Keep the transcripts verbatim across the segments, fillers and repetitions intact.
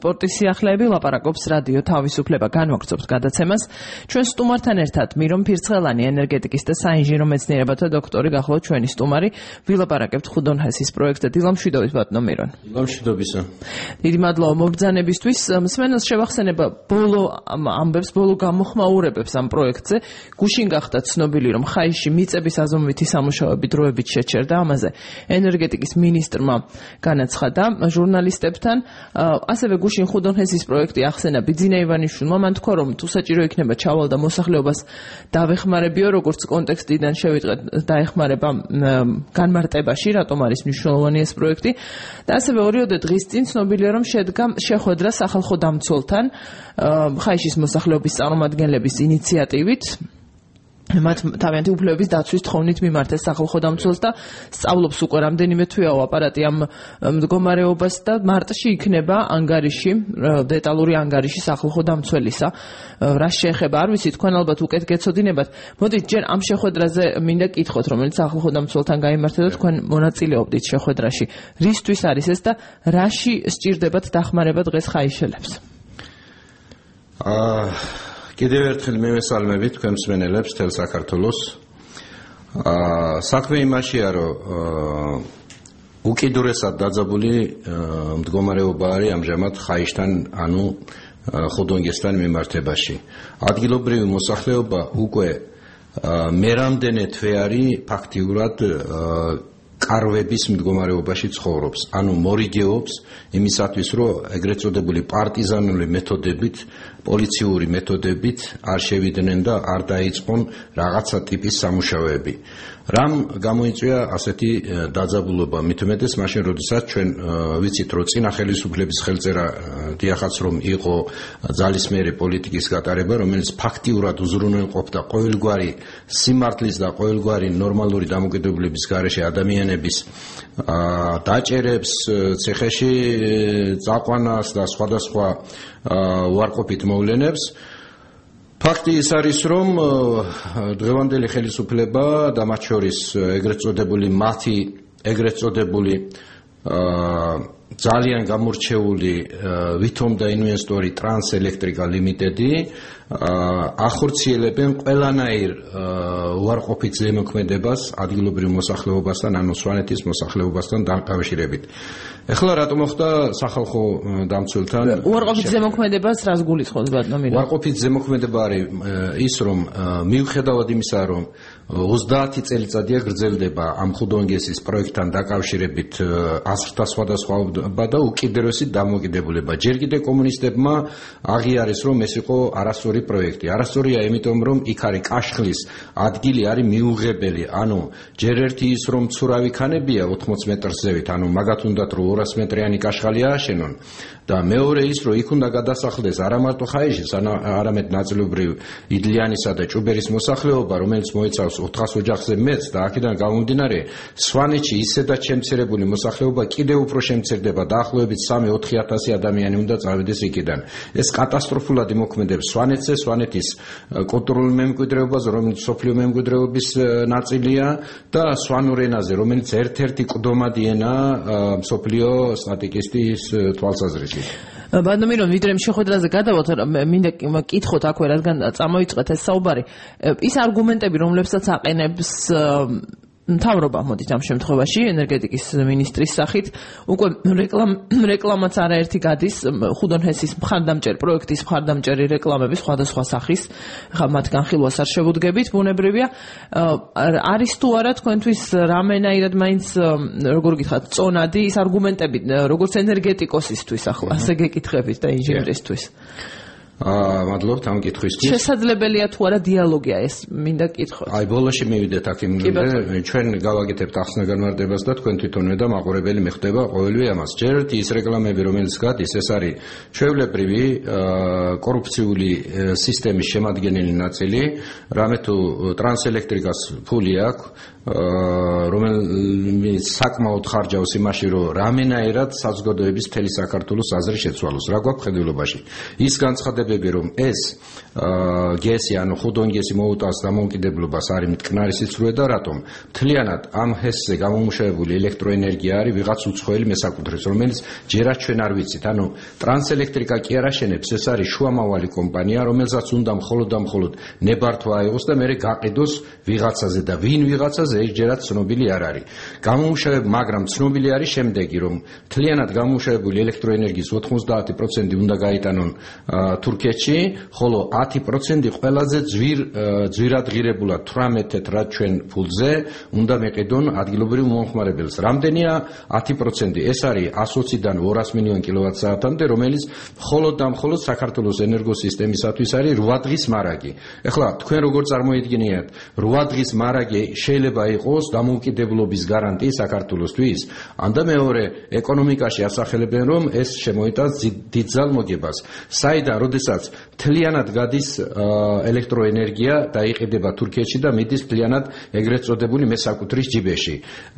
სპორტის სიახლეები, ლაპარაკობს რადიო თავისუფლება. განვაგრძობთ გადაცემას. ჩვენ სტუმართან ერთად მირონ ფირცხელანი, ენერგეტიკის და საინჟინრო მეცნიერებათა დოქტორი გახლავთ ჩვენი სტუმარი. ვილაპარაკებთ ხუდონ-ჰესის პროექტზე. დილამშვიდობით ბატონო მირონ. დილამშვიდობისა. დიდი მადლობა მობრძანებისთვის. მსმენელს შევახსენება ბოლო ამბებს, ბოლო გამოხმაურებებს ამ პროექტზე. გუშინ გახდა ცნობილი, რომ ხაიში მიწების აზომვითი სამუშაოები დროებით შეჩერდა. ამაზე ენერგეტიკის მინისტრმა განაცხადა ჟურნალისტებთან. ასევე გუშინ ხუდონ-ჰესის პროექტი ახსენა ბიძინა ივანიშვილმა. მან თქვა, რომ თუ საჭირო იქნება ჩავალდა მოსახლეობას დავეხმარებიო, როგორც კონტექსტიდან შევიტყეთ დაეხმარება განმარტებაში, რატომ არის მნიშვნელოვანი ეს პროექტი. და ასევე ორიოდე დღის წინ ცნობილია, რომ შედგა შეხვედრა სახალხო დამცველთან ხაიშის მოსახლეობის წარმომადგენლების ინიციატივით. მათ თავიანთი უფლებების დაცვის თხოვნით მიმართეს სახალხო დამცველს და სწავლობს უკვე რამდენიმე თვეაო აპარატი ამ მდგომარეობას და მარტში იქნება ანგარიში, დეტალური ანგარიში სახალხო დამცველისა. რა შეეხება, არ ვიცი, თქვენ ალბათ უკეთ გეცოდინებათ. მოდით ჯერ ამ შეხვედრაზე მინდა კითხოთ, რომელიც სახალხო დამცველთან გაიმართა და თქვენ მონაწილეობდით შეხვედრაში. რისთვის არის ეს და რაში სჭირდებათ დახმარება დღეს ხაიშელებს? აა კიდევ ერთხელ მივესალმებით თქვენ მსმენელებს თელ საქართველოს. აა საქმე იმაშია, რომ უკიდურესად დაძაბული მდგომარეობა არის ამჟამად ხაიშთან, ანუ ხუდონგესთან მიმართებაში. ადგილობრივი მოსახლეობა უკვე მე რამდენი თვე არის ფაქტიურად კარვების მდგომარეობაში ცხოვრობს, ანუ მორიგეობს იმისათვის, რომ ეგრეთ წოდებული პარტიზანული მეთოდებით, პოლიციური მეთოდებით არ შევიდნენ და არ დაიწყონ რაღაცა ტიპის სამუშაოები. რამ გამოიწვია ასეთი დაძაბულობა? მით უმეტეს მაშინ, როდესაც ჩვენ ვიცით, რომ წინა ხელისუფლების ხელწერა დიახაც რომ იყო ძალისმიერი პოლიტიკის გატარება, რომელიც ფაქტიურად უზრუნველყოფდა ყოველგვარი სიმართლის და ყოველგვარი ნორმალური დამოკიდებულების გარეშე ადამიანების დაჭერებს, ციხეში წაყვანას და სხვადასხვა უარყოფით მოვლენებს. ფაქტი ის არის, რომ დღევანდელი ხელისუფლება და მათ შორის ეგრეთ წოდებული მათი ეგრეთ წოდებული ძალიან გამორჩეული ვითომ და ინვესტორი ტრანსელექტრიკა ლიმიტედი ახორციელებენ ყველანაირ უარყოფით ზემოქმედებას ადგილობრივ მოსახლეობასთან, ანუ სვანეთის მოსახლეობასთან დაკავშირებით. ეხლა რატომ მოხდა სახალხო დამცველთან უარყოფით ზემოქმედებას რას გულისხმობს ბატონო მირონ? უარყოფით ზემოქმედება არის ის, რომ მიუხედავად იმისა, რომ ოცდაათი წელიწადია გრძელდება ამ ხუდონგესის პროექტთან დაკავშირებით აზრთა სხვადასხვაობა და უკიდურესი დამოკიდებულება. ჯერ კიდევ კომუნისტებმა აღიარეს, რომ ეს იყო არასწორი პროექტი. არასწორია, იმიტომ რომ იქ არის კაშხლის ადგილი არის მიუღებელი. ანუ ჯერ ერთი ის, რომ ცურავი ქანებია ოთხმოც მეტრს ზევით, ანუ მაგათ უნდათ რომ ორას მეტრიანი კაშხალი ააშენონ და მეორე ის, რომ იქ უნდა გადასახლდეს არა მარტო ხაიშის, არამედ ნაწილობრივ იდლიანისა და ჭუბერის მოსახლეობა, რომელიც მოიცავს ოთხას ოჯახზე მეტს და აქედან გამომდინარე სვანეთში ისედაც შემცირებული მოსახლეობა კიდევ უფრო შემცირდება, დაახლოებით სამი ოთხი ათასი ადამიანი უნდა წავიდეს იქიდან. ეს კატასტროფულად იმოქმედებს სვანეთზე, სვანეთის კულტურულ მემკვიდრეობას, რომელიც სოფლიო მემკვიდრეობის ნაწილია და სვანურ ენაზე, რომელიც ერთ-ერთი ყდომადი ენაა სოფლიო სტატისტიკის თვალსაზრისით. ბატონო მირონ, ვიდრე შეხვედრაზე გადავოთ, მინდა კითხოთ აქვე, რადგან წამოიწყეთ ეს საუბარი. ის არგუმენტები, რომლებსაც აყენებს მთავრობა, მოდით ამ შემთხვევაში ენერგეტიკის მინისტრის სახით, უკვე რეკლამ რეკლამაც არაერთი გადის ხუდონ-ჰესის მხარდამჭერ პროექტის მხარდამჭერი რეკლამები სხვადასხვა სახის, ხა მათ განხილვას არ შევუდგებით, ბუნებრივია. არის თუ არა თქვენთვის რამენაირად მაინც როგორ გითხრათ, წონადი ის არგუმენტები, როგორც ენერგეტიკოსისთვის, ახლა ასე გეკითხებით და ინჟინერისთვის. აა მადლობთ ამ კითხვისთვის. შესაძლებელია თუ არა დიალოგია ეს, მინდა კითხოთ. აი ბოლოში მივიდეთ აქ იმდენად, ჩვენ გავაკეთებთ ახსნა განმარტებას და თქვენ თვითონვე და მაყურებელი მიხვდება ყოველივე ამას. ჯერ ერთი ის რეკლამები, რომელიც გადის, ეს არის ჩვეულებრივი კორუფციული სისტემის შემადგენელი ნაწილი, რამე თუ ტრანსელექტრიკას ფული აქვს, რომელიც საკმაოდ ხარჯავს იმაში, რომ რამენაირად საზოგადოების მთელი საქართველოს აზრი შეცვალოს. რა გვაქვს ხედულობაში? ის განცხადება განცხადებები, რომ ეს გესი, ანუ ხუდონგესი მოუტანს დამოუკიდებლობას არის მტკნარი სიცრუე და რატომ? მთლიანად ამ ჰესზე გამომუშავებული ელექტროენერგია არის ვიღაც უცხოელი მესაკუთრეს, რომელიც ჯერაც ჩვენ არ ვიცით. ანუ ტრანსელექტრიკა კი არ აშენებს, ეს არის შუამავალი კომპანია, რომელსაც უნდა მხოლოდ და მხოლოდ ნებართვა აიღოს და მერე გაყიდოს ვიღაცაზე და ვინ ვიღაცაზე ეს ჯერაც ცნობილი არ არის. გამომუშავებ, მაგრამ ცნობილი არის შემდეგი, რომ მთლიანად გამომუშავებული ელექტროენერგიის ოთხმოცდაათი პროცენტი უნდა გაიტანონ თურქეთში, ხოლო ათი პროცენტი ყველაზე ძვირ ძვირადღირებულად თვრამეტ თეთრად ჩვენ ფულზე უნდა მეყიდონ ადგილობრივ მომხმარებელს. რამდენია ათი პროცენტი? ეს არის εκατს ოცდან ორას მილიონ კილოვატ-საათამდე, რომელიც მხოლოდ და მხოლოდ საქართველოს ენერგოსისტემისათვის არის რვა დღის მარაგი. ეხლა თქვენ როგორ წარმოიდგინიათ, რვა დღის მარაგი შეიძლება იყოს დამოუკიდებლობის გარანტია საქართველოსთვის? ანდა მეორე ეკონომიკაში ასახელებენ, რომ ეს შემოიტანს დიდ ძალმოგებას. საიდან, როდესაც მთლიანად გადის ელექტროენერგია და იყიდება თურქეთში და მიდის მთლიანად ეგრეთ წოდებული მესაკუთრის ჯიბეში.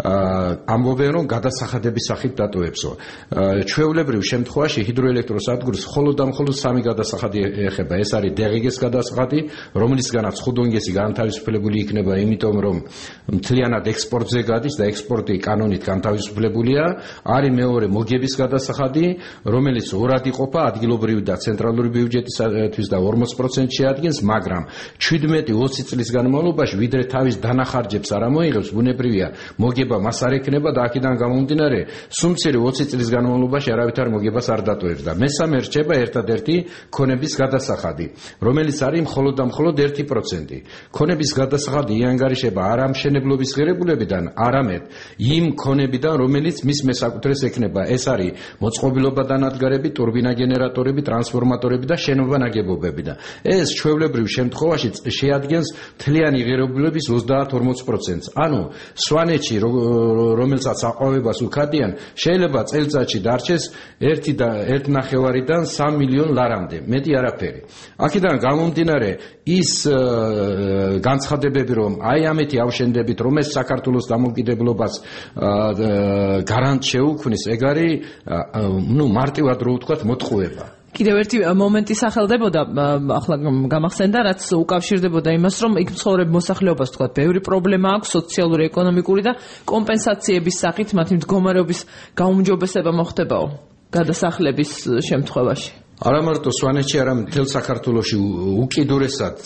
ამბობენ, რომ გადასახადების სახით დატოვებსო. ჩვეულებრივ შემთხვევაში ჰიდროელექტროსადგურს მხოლოდ და მხოლოდ სამი გადასახადი ეხება. ეს არის დღგ-ის გადასახადი, რომლისგანაც ხუდონგესი განთავისუფლებული იქნება, იმიტომ რომ მთლიანად ექსპორტზე გადის და ექსპორტი კანონით განთავისუფლებულია. არის მეორე მოგების გადასახადი, რომელიც ორად იყოფა, ადგილობრივი და ცენტრალური ბიუჯეტისათვის და ორმოც პროცენტს შეადგენს, მაგრამ ჩვიდმეტი ოცი წლის განმავლობაში ვიდრე თავის დანახარჯებს არ ამოიღებს, ბუნებრივია, მოგება მას არ ექნება და აქედან გამომდინარე, სუმცირე ოცი წლის განმავლობაში არავითარ მოგებას არ დატოვებს და მესამე რჩება ერთადერთი ქონების გადასახადი, რომელიც არის მხოლოდ და მხოლოდ ერთი პროცენტი. ქონების გადასახადი იანგარიშება არა მშენებლობის ღირებულებიდან, არამედ იმ ქონებიდან, რომელიც მის მესაკუთრეს ექნება. ეს არის მოწყობილობა დანადგარები, ტურბინა გენერატორები, ტრანსფორმატორები და შენობა ნაგებობები და ეს ჩვეულებრივ შემთხვევაში შეადგენს მთლიანი ღირებულების ოცდაათ ორმოც პროცენტს. ანუ სვანეთში, რომელსაც აყვავებას უქადიან, შეიძლება წელიწადში დარჩეს ერთი და ერთი ნახევარიდან სამი მილიონ ლარამდე, მეტი არაფერი. აქედან გამომდინარე, ის განცხადებები, რომ აი ამეთი ავშენდებით, რომ ეს საქართველოს დამოუკიდებლობას გარანტ შეუქმნის, ეგ არის ნუ მარტივად რო ვთქვათ, მოტყუება. კიდევ ერთი მომენტი სახელდებოდა, ახლა გამახსენდა, რაც უკავშირდებოდა იმას, რომ იქ მცხოვრებ მოსახლეობას თქვათ, ბევრი პრობლემა აქვს, სოციალური, ეკონომიკური და კომპენსაციების სახით მათი მდგომარეობის გაუმჯობესება მოხდებაო გადასახლების შემთხვევაში. არა მარტო სვანეთში, არამედ მთელ საქართველოში უკიდურესად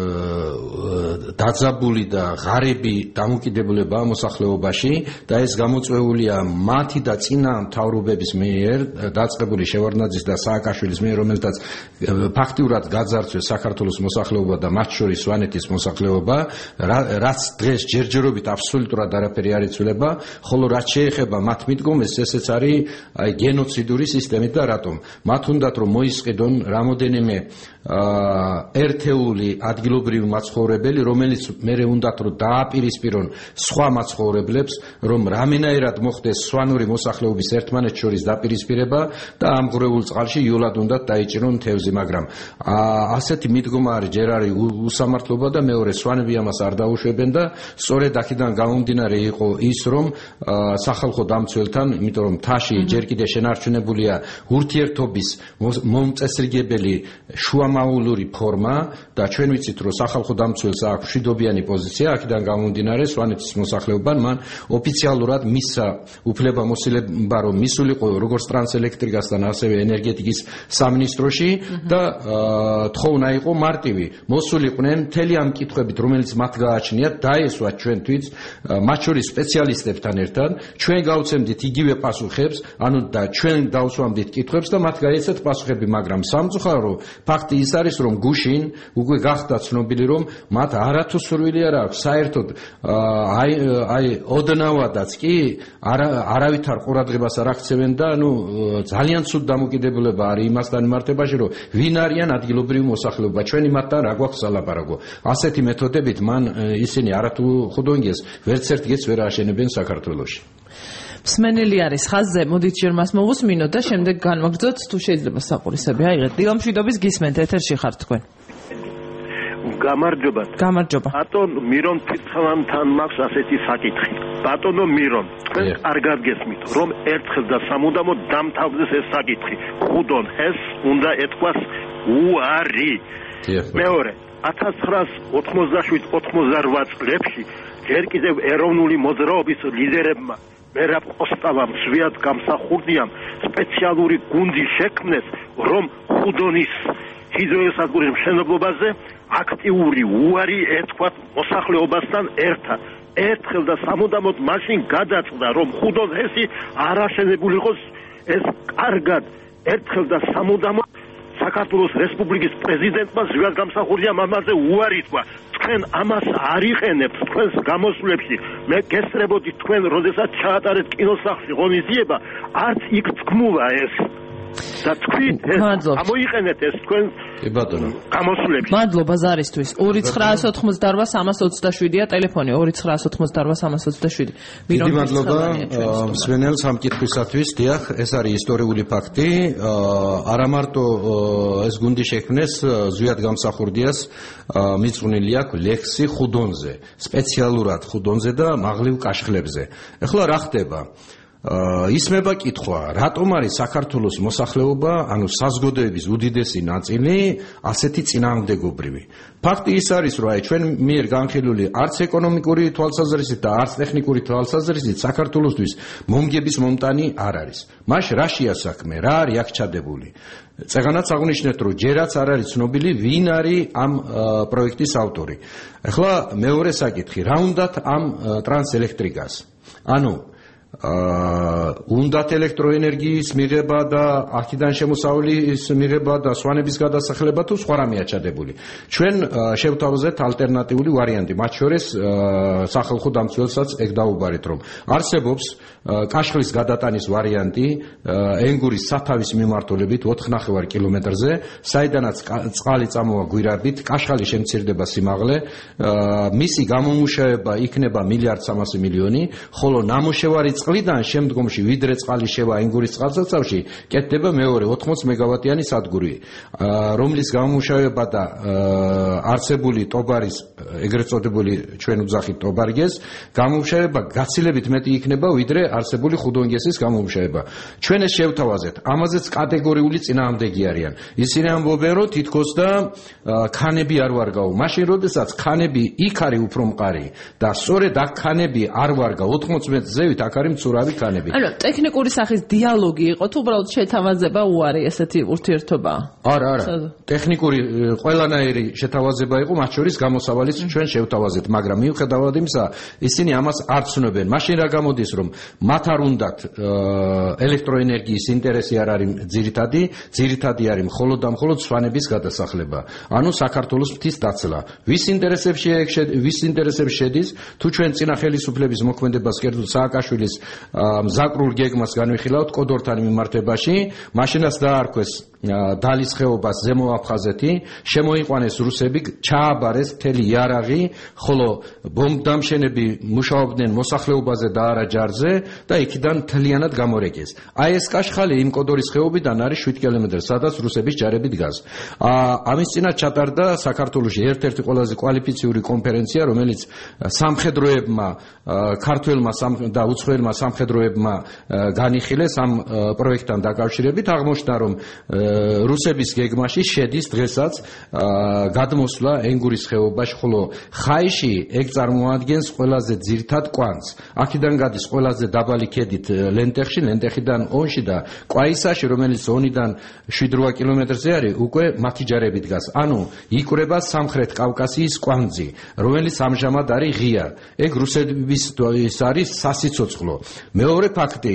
დაძაბული და ღარიბი დამოუკიდებულებაა მოსახლეობაში და ეს გამოწვეულია მათი და წინა მთავრობების მიერ დაწყებული შევარდნაძის და სააკაშვილის მიერ, რომელთაც ფაქტიურად გაძარცვეს საქართველოს მოსახლეობა და მათ შორის სვანეთის მოსახლეობა, რაც დღეს ჯერჯერობით აბსოლუტურად არაფერი არ იცვლება, ხოლო რაც შეეხება მათ მიდგომას, ესეც არის გენოციდური სისტემით და რატომ? მათ უნდათ რომ მოისყიდონ რამოდენიმე ერთეული ადგილობრივი მაცხოვრებელი, რომელიც მერე უნდათ რომ დააპირისპირონ სხვა მაცხოვრებლებს, რომ რამენაირად მოხდეს სვანური მოსახლეობის ერთმანეთს შორის დაპირისპირება და ამ ღრეულ წყალში იოლად უნდათ დაიჭირონ თევზი, მაგრამ ასეთი მიდგომა არის ჯერ არის უსამართლობა და მეორე სვანები ამას არ დაუშვებენ და სწორედ აქედან გამომდინარე იყო ის, რომ სახალხო დამცველთან, იმიტომ რომ მთაში ჯერ კიდევ შენარჩუნებულია ურთიერთობის მომწესრიგებელი შუამავლური ფორმა და ჩვენ ვიცით, რომ სახალხო დამცველს აქვს მშვიდობიანი პოზიცია, აქედან გამომდინარე სვანეთის მოსახლეობამ მან ოფიციალურად მისცა უფლებამოსილება, რომ მისულიყო როგორც ტრანსელექტრიკასთან, ასევე ენერგეტიკის სამინისტროში და თხოვნა იყო მარტივი. მოსულიყვნენ მთელი ამ კითხვებით, რომელიც მათ გააჩნიათ, დაესვათ ჩვენთვის, მათ შორის სპეციალისტებთან ერთად, ჩვენ გავცემდით იგივე პასუხებს, ანუ და ჩვენ დავსვამდით კითხვებს და მათ გაეცათ პასუხები, მაგრამ სამწუხარო ფაქტი ის არის, რომ გუშინ უკვე გახდა ცნობილი, რომ მათ არათუ სურვილი არ აქვს საერთოდ აი აი ოდნავადაც კი არავითარ ყურადღებას არ აქცევენ და ნუ ძალიან ცუდ დამოკიდებულება არის იმასთან მიმართებაში, რომ ვინ არიან ადგილობრივი მოსახლეობა, ჩვენი მათთან რა გვაქვს სალაპარაკო. ასეთი მეთოდებით მან ისინი არათუ ხუდონგეს ვერც ერთ გეზს ვერ აშენებენ საქართველოში. მსმენელი არის ხაზზე, მოდით ჯერ მას მოვუსმინოთ და შემდეგ განვაგრძოთ, თუ შეიძლება საყურისები აიღეთ. დილამშვიდობის გისმენთ, ეთერში ხართ თქვენ. გამარჯობა. გამარჯობა. ბატონ მირონ ფიცხალანთან მაქვს ასეთი საკითხი. ბატონო მირონ, თქვენ არ გაგესმით, რომ ერთხელ და სამუდამოდ დამთავრდეს ეს საკითხი. ხუდონ ეს უნდა ეთქვას უარი. მეორე ათას ცხრაასი ოთხმოცდაშვიდ ოთხმოცდარვა წლებში ჯერ კიდევ ეროვნული მოძრაობის ლიდერებმა მერაბ ყოსტავამ ზვიად გამსახურდიამ სპეციალური გუნდი შექმნეს, რომ ხუდონის ჰიდროელექტროსადგურის მშენებლობაზე აქტიური უარი ეთქვათ მოსახლეობასთან ერთად. ერთხელ და სამუდამოდ მაშინ გადაწყდა, რომ ხუდონესი არ აშენებული იყოს. ეს კარგად ერთხელ და სამუდამოდ საქართველოს რესპუბლიკის პრეზიდენტმა ზვიად გამსახურდიამ ამაზე უარი თქვა. თქვენ ამას არ იყენებთ თქვენს გამოსვლებში. მე გესწრებოდი თქვენ, როდესაც ჩაატარეთ კინოსახლში ღონისძიება, არც იქ თქმულა ეს. და თქვენ ამოიყენეთ ეს თქვენ გამოსვლებში. მადლობა ზარისთვის. ორი ცხრაასი ოცდაოთხმოცდარვა სამას ოცდაშვიდია ტელეფონი ორი ცხრაასი ოცდაოთხმოცდარვა სამას ოცდაშვიდი. დიდი მადლობა მსმენელ სამკითხვისათვის. დიახ, ეს არის ისტორიული ფაქტი. არა მარტო ეს გუნდი შექმნეს, ზვიად გამსახურდიას მიწვნილი აქვს ლექსი ხუდონზე, სპეციალურად ხუდონზე და მაღლივ კაშხლებზე. ეხლა რა ხდება? ისმება კითხვა, რატომ არის საქართველოს მოსახლეობა, ანუ საზოგადოების უდიდესი ნაწილი ასეთი წინააღმდეგობრივი? ფაქტი ის არის, რომ აი ჩვენ მიერ განხილული არც ეკონომიკური თვალსაზრისით და არც ტექნიკური თვალსაზრისით საქართველოსთვის მომგების მომტანი არ არის. მაშ რაშია საქმე? რა არის აქ ჩადებული? წეგანაც აღნიშნეთ, რომ ჯერაც არ არის ცნობილი, ვინ არის ამ პროექტის ავტორი. ეხლა მეორე საკითხი, რა უნდათ ამ ტრანსელექტრიკას? ანუ უნდათ ელექტროენერგიის მიღება და აქედან შემოსავლის მიღება და სვანების გადასახლება თუ სხვა რამეა ჩადებული. ჩვენ შევთავაზეთ ალტერნატიული ვარიანტი, მათ შორის სახალხო დამცველსაც ეგ დაუბარეთ, რომ არსებობს კაშხლის გადატანის ვარიანტი ენგურის სათავის მიმართულებით ოთხ ნახევარ კილომეტრზე, საიდანაც წყალი წამოვა გვირაბით, კაშხალი შემცირდება სიმაღლე, მისი გამომუშავება იქნება მილიარდ სამასი მილიონი, ხოლო ნამუშევარი წყლიდან შემდგომში ვიდრე წყალი შევა ენგურის წყალსაცავში კეთდება მეორე ოთხმოც მეგავატიანი სადგური, რომლის გამომუშავება და არსებული ტობარის ეგრეთ წოდებული ჩვენ უძახით ტობარგეს გამომუშავება გაცილებით მეტი იქნება ვიდრე არსებული ხუდონგესის გამომუშავება. ჩვენ ეს შევთავაზეთ, ამაზეც კატეგორიული წინააღმდეგი არიან. ისინი ამბობენ, რომ თითქოს და ქანები არ ვარგაო. მაშინ როდესაც ქანები იქ არის უფრო მყარი და სწორედ აქ ქანები არ ვარგა ოთხმოც მეტრს ზევით აქ არის მცურავი ქანები. ანუ ტექნიკური სახის დიალოგი იყო თუ უბრალოდ შეთავაზება უარი ესეთი ურთიერთობა? არა, არა. ტექნიკური ყველანაირი შეთავაზება იყო, მათ შორის გამოსავალიც ჩვენ შევთავაზეთ, მაგრამ მიუხედავად იმისა, ისინი ამას არ ცნობენ. მაშინ რა გამოდის, რომ მათ არ უნდათ ელექტროენერგიის ინტერესი არ არის ძირითადი, ძირითადი არის მხოლოდ და მხოლოდ სვანების გადასახლება. ანუ საქართველოს მთის დაცლა. ვის ინტერესებში ვის ინტერესებში შედის, თუ ჩვენ წინა ხელისუფლების მოქმედებას კერძო სააკაშვილის მზაკრულ გეგმას განვიხილავთ კოდორთან მიმართებაში, მაშინაც დაარქვეს დალის ხეობას ზემო აფხაზეთი, შემოიყვანეს რუსები, ჩააბარეს მთელი იარაღი, ხოლო ბომბდამშენები მუშაობდნენ მოსახლეობაზე და არა ჯარზე და იქიდან მთლიანად გამორეკეს. აი ეს კაშხალი იმ კოდორის ხეობიდან არის შვიდ კილომეტრს, სადაც რუსების ჯარები დგას. ამის წინათ ჩატარდა საქართველოში ერთ-ერთი ყველაზე კვალიფიციური კონფერენცია, რომელიც სამხედროებმა, ქართველმა და უცხოელმა სამხედროებმა განიხილეს ამ პროექტთან დაკავშირებით, აღმოჩნდა, რომ რუსების გეგმაში შედის დღესაც გადმოსვლა ენგურის ხეობაში, ხოლო ხაიში ეგ წარმოადგენს ყველაზე ძირითად კვანძს. აქედან გადის ყველაზე დაბალი ქედით ლენტეხში, ლენტეხიდან ონში და კვაისაში, რომელიც ონიდან შვიდ რვა კილომეტრზე არის, უკვე მათი ჯარები დგას. ანუ იკვრება სამხრეთ კავკასიის კვანძი, რომელიც ამჟამად არის ღია. ეგ რუსების არის სასიცოცხლო. მეორე ფაქტი,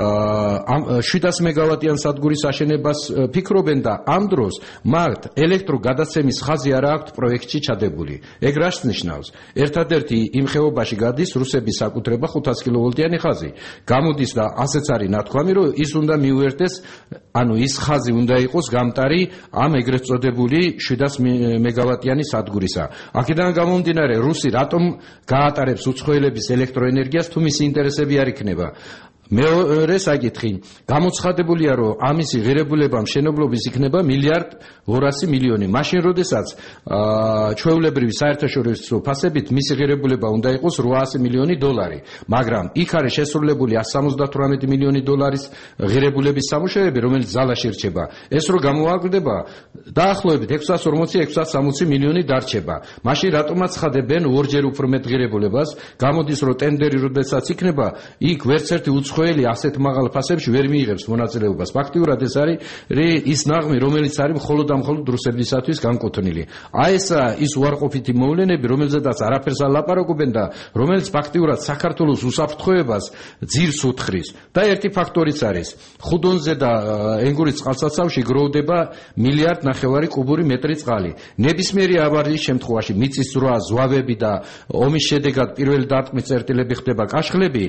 შვიდას მეგავატიან სადგურის აშენებას ფიქრობენ და ამ დროს მათ ელექტროგადაცემის ხაზი არ აქვთ პროექტში ჩადებული. ეგ რას ნიშნავს? ერთადერთი იმ ხეობაში გადის რუსების საკუთრება ხუთას კილოვოლტიანი ხაზი. გამოდის და ასეც არის ნათქვამი, რომ ის უნდა მიუერთდეს, ანუ ის ხაზი უნდა იყოს გამტარი ამ ეგრეთ წოდებული შვიდას მეგავატიანი სადგურისა. აქედან გამომდინარე, რუსი რატომ გაატარებს უცხოელების ელექტროენერგიას თუ მისი ინტერესები არ იქნება? მეორე საკითხი გამოცხადებულია რომ ამისი ღირებულება მშენებლობის იქნება მილიარდ ორასი მილიონი მაშინ როდესაც ჩვეულებრივი საერთაშორისო ფასებით მისი ღირებულება უნდა იყოს რვაასი მილიონი დოლარი მაგრამ იქ არის შესრულებული εκατს სამოცდათვრამეტი მილიონი დოლარის ღირებულების სამუშაოები რომელიც ზალაში რჩება ეს რო გამოაკლდება დაახლოებით ექვსას ორმოცი ექვსას სამოცი მილიონი დარჩება მაშინ რატომაც ხადებენ ორჯერ უფრო მეტ ღირებულებას გამოდის რომ ტენდერი როდესაც იქნება იქ ვერც ერთი უცხოელი ასეთ მაღალ ფასებში ვერ მიიღებს მონაწილეობას ფაქტიურად ეს არის ის ნაღმი რომელიც არის მხოლოდ და მხოლოდ რუსებისათვის განკუთვნილი აი ეს ის უარყოფითი მოვლენები რომელზედაც არაფერს არ ლაპარაკობენ და რომელიც ფაქტიურად საქართველოს უსაფრთხოებას ძირს უთხრის და ერთი ფაქტორიც არის ხუდონზე და ენგურის წყალსაცავში გროვდება მილიარდ ნახევარი კუბური მეტრი წყალი ნებისმიერი ავარიის შემთხვევაში მიწის ზრვა ზვავები და ომის შედეგად პირველი დარტყმის წერტილები ხდება კაშხლები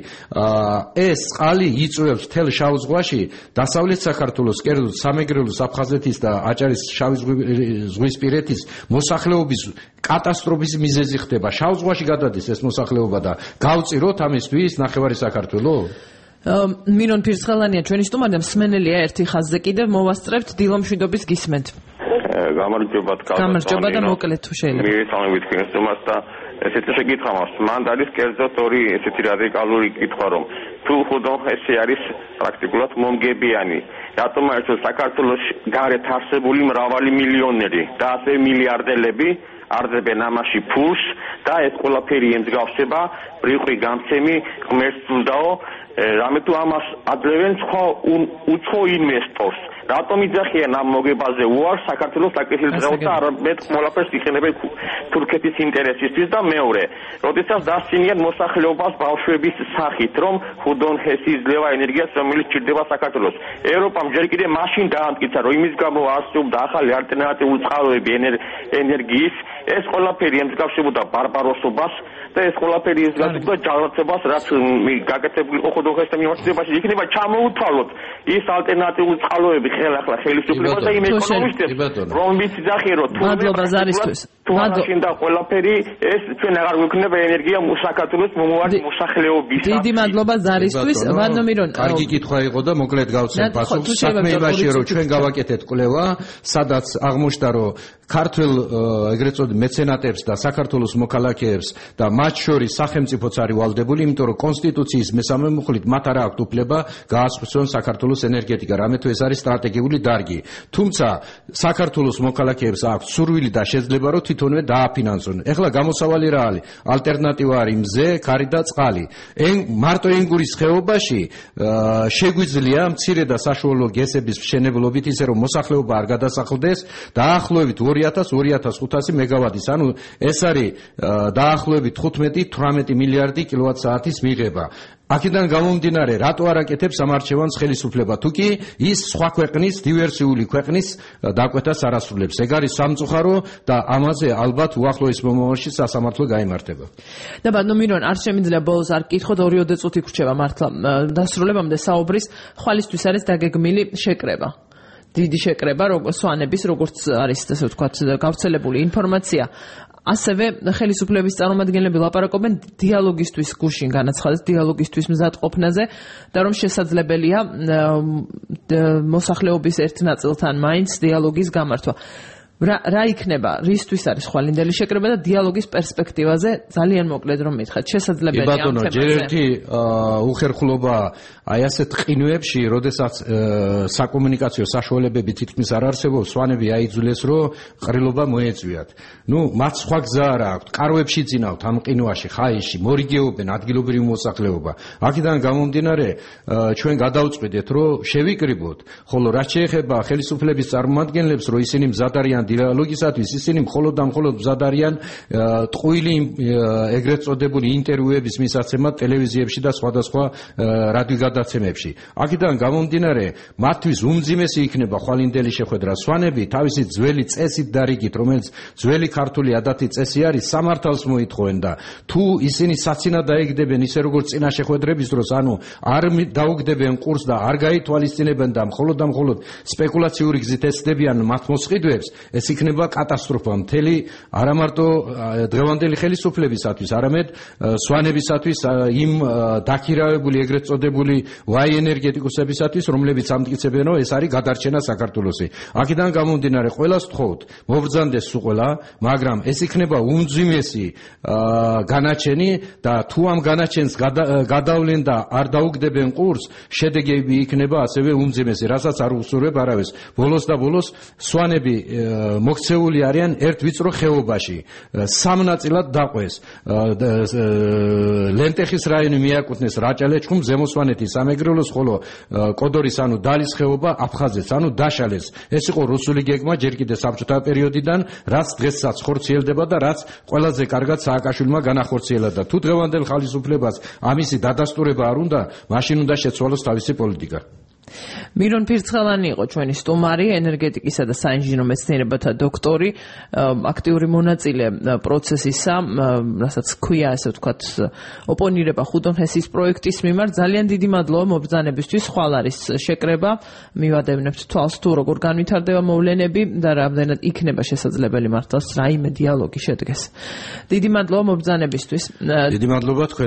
ეს წყალი იწვევს მთელ შავ ზღვაში დასავლეთ საქართველოს კერძოდ სამეგრელოს აფხაზეთის და აჭარის შავი ზღვისპირეთის მოსახლეობის კატასტროფის მიზეზი ხდება შავ ზღვაში გადადის ეს მოსახლეობა და გავწიროთ ამისთვის ნახევარი საქართველო მინონ ფირცხალანია ჩვენი სტუმარი და მსმენელია ერთი ხაზზე კიდევ მოვასწრებთ დილომშვიდობის გისმენთ გამარჯობა გამარჯობა და მოკლედ თუ შეიძლება მივესალმებით თქვენ სტუმარს და ესეთი შეკითხვა მაქვს მან არის კერძოდ ორი ესეთი რადიკალური კითხვა რომ თუ ხუდონხესი არის პრაქტიკულად მომგებიანი რატომ არის საქართველოს გარეთ არსებული მრავალი მილიონერი და ასე მილიარდელები არდებენ ამაში ფულს და ეს ყველაფერი ემსგავსება ბრიყვი გამცემი ღმერთსძულდაო რამე თუ ამას ადლევენ სხვა უცხო ინვესტორს რატომ იძახიან ამ მოგებაზე უარს საქართველოს საკეთილდღეობას და არამედ ყველაფერს იხენებენ თურქეთის ინტერესისთვის და მეორე როდესაც დასცინიან მოსახლეობას ბავშვების სახით რომ ხუდონხესი იძლევა ენერგიას რომელიც ჭირდება საქართველოს ევროპამ ჯერ კიდევ მაშინ დაამტკიცა რომ იმის გამო არსებობდა ახალი ალტერნატიული წყაროები ენერგიის ეს ყველაფერი ემსგავსებოდა ბარბაროსობას და ეს ყველაფერი ემსგავსებოდა ჯალათებას რაც გაკეთებული იყო ხუდონხესთან მიმართებაში იქნება ჩამოუთვალოთ ის ალტერნატიული წყაროები ხელახლა ხელისუფლებას და იმ ეკონომისტებს რომლებიც იძახიან რომ მადლობა ზარისთვის მადლობა და ყველაფერი ეს ჩვენ აღარ გვექნება ენერგია საქართველოს მომავალი მოსახლეობის დიდი მადლობა ზარისთვის ვანომირონ კარგი კითხვა იყო და მოკლედ გავცემ პასუხს საქმე იმაშია რომ ჩვენ გავაკეთეთ კვლევა სადაც აღმოჩნდა რომ ქართულ ეგრეთ წოდებული მეცენატებს და საქართველოს მოქალაქეებს და მათ შორის სახელმწიფოც არის ვალდებული იმიტომ რომ კონსტიტუციის მესამე მუხლით მათ არ აქვთ უფლება გაასხვისონ საქართველოს ენერგეტიკა რამე თუ ეს არის სტრატეგიული დარგი თუმცა საქართველოს მოქალაქეებს აქვს სურვილი და შეიძლება რომ თვითონვე დააფინანსონ ეხლა გამოსავალი რა არის ალტერნატივა არის მზე ქარი და წყალი მარტო ენგურის ხეობაში შეგვიძლია მცირე და საშუალო გესების მშენებლობით ისე რომ მოსახლეობა არ გადასახლდეს დაახლოებით ორი ათას ორი ათას ხუთასი მეგავატის ანუ ეს არის დაახლოებით თხუთმეტი თვრამეტი მილიარდი კილოვატ-საათის მიღება აქედან გამომდინარე რატო არ აკეთებს ამ არჩევანს ხელისუფლება თუკი ის სხვა ქვეყნის დივერსიული ქვეყნის დაკვეთას არ ასრულებს ეგ არის სამწუხარო და ამაზე ალბათ უახლოეს მომავალში სასამართლო გაიმართება და ბატონო არ შემიძლია ბოლოს არ გკითხოთ ორი ოცდაათი წუთი გრჩება მართლა დასრულებამდე საუბრის ხვალისთვის არის დაგეგმილი შეკრება დიდი შეკრება როგორც სვანების როგორც არის ასე ვთქვათ გავრცელებული ინფორმაცია ასევე ხელისუფლების წარმომადგენლები ლაპარაკობენ დიალოგისთვის გუშინ განაცხადეს დიალოგისთვის მზადყოფნაზე და რომ შესაძლებელია მოსახლეობის ერთ ნაწილთან მაინც დიალოგის გამართვა რა რა იქნება რისთვის არის ხვალინდელი შეკრება და დიალოგის პერსპექტივაზე ძალიან მოკლედ რომ მითხრათ შესაძლებელია ამ თემაზე ჯერ ერთი უხერხულობა აი ასეთ ყინვებში როდესაც საკომუნიკაციო საშუალებები თითქმის არ არსებობს სვანები აიძულეს რომ ყრილობა მოეწვიათ ნუ მათ სხვა გზა არ აქვს კარვებში ძინავთ ამ ყინვაში ხაიში მორიგეობენ ადგილობრივი მოსახლეობა აქედან გამომდინარე ჩვენ გადავწყვიტეთ რომ შევიკრიბოთ ხოლო რაც შეეხება ხელისუფლების წარმომადგენლებს რომ ისინი მზად არიან დიალოგისათვის ისინი მხოლოდ და მხოლოდ მზად არიან ტყუილი ეგრეთ წოდებული ინტერვიუების მისაცემად ტელევიზიებში და სხვადასხვა რადიოგადაცემებში. აქედან გამომდინარე, მათთვის უმძიმესი იქნება ხვალინდელი შეხვედრა. სვანები თავისი ძველი წესით დარიგით, რომელიც ძველი ქართული ადათი წესი არის, სამართალს მოითხოვენ და თუ ისინი საცინად დაეგდებენ ისე როგორც წინა შეხვედრების დროს, ანუ არ დაუგდებენ ყურს და არ გაითვალისწინებენ და მხოლოდ და მხოლოდ სპეკულაციური გზით ეცდებიან მათ მოსყიდვებს, ეს იქნება კატასტროფა მთელი არა მარტო დღევანდელი ხელისუფლებისათვის, არამედ სვანებისათვის, იმ დაქირავებული ეგრეთ წოდებული ვაი ენერგეტიკოსებისათვის, რომლებიც ამტკიცებენ, რომ ეს არის გადარჩენა საქართველოსი. აქედან გამომდინარე, ყველას ვთხოვთ, მობრძანდეს სულ, მაგრამ ეს იქნება უმძიმესი განაჩენი და თუ ამ განაჩენს გადავლენ და არ დაუგდებენ ყურს, შედეგები იქნება ასევე უმძიმესი, რასაც არ უსურვებ არავის. ბოლოს და ბოლოს სვანები მოქცეული არიან ერთ ვიწრო ხეობაში. სამ ნაწილად დაყვეს. ლენტეხის რაიონი მიაკუთვნეს რაჭა-ლეჩხუმ, ზემო სვანეთის სამეგრელოს, ხოლო კოდორის ანუ დალის ხეობა აფხაზეთს, ანუ დაშალეს. ეს იყო რუსული გეგმა ჯერ კიდევ საბჭოთა პერიოდიდან, რაც დღესაც ხორციელდება და რაც ყველაზე კარგად სააკაშვილმა განახორციელა და თუ დღევანდელ ხელისუფლებას ამისი დადასტურება არ უნდა, მაშინ უნდა შეცვალოს თავისი პოლიტიკა. მირონ ფირცხალანი იყო ჩვენი სტუმარი, ენერგეტიკისა და საინჟინრო მეცნიერებათა დოქტორი, აქტიური მონაწილე პროცესისა, რასაც ქვია, ასე ვთქვათ, ოპონირება ხუდონ-ჰესის პროექტის მიმართ. ძალიან დიდი მადლობა მობრძანებისთვის. ხვალ არის შეკრება, მივადევნებთ თვალს თუ როგორ განვითარდება მოვლენები და რამდენად იქნება შესაძლებელი მართლაც რაიმე დიალოგი შედგეს. დიდი მადლობა მობრძანებისთვის. დიდი მადლობა თქვენ